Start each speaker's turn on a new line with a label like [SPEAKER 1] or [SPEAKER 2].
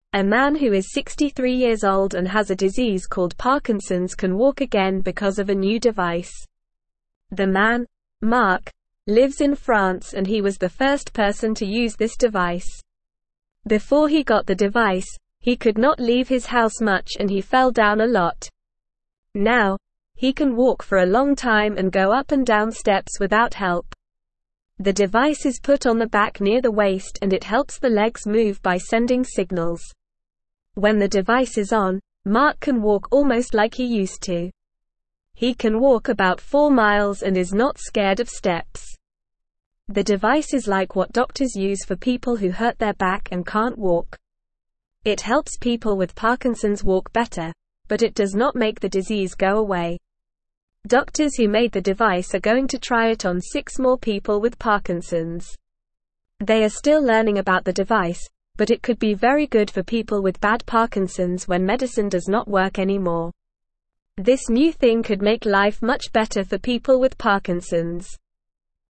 [SPEAKER 1] A man who is 63 years old and has a disease called Parkinson's can walk again because of a new device. The man, Mark, lives in France and he was the first person to use this device. Before he got the device, he could not leave his house much and he fell down a lot. Now, he can walk for a long time and go up and down steps without help. The device is put on the back near the waist and it helps the legs move by sending signals. When the device is on, Mark can walk almost like he used to. He can walk about 4 miles and is not scared of steps. The device is like what doctors use for people who hurt their back and can't walk. It helps people with Parkinson's walk better, but it does not make the disease go away. Doctors who made the device are going to try it on 6 more people with Parkinson's. They are still learning about the device, but it could be very good for people with bad Parkinson's when medicine does not work anymore. This new thing could make life much better for people with Parkinson's.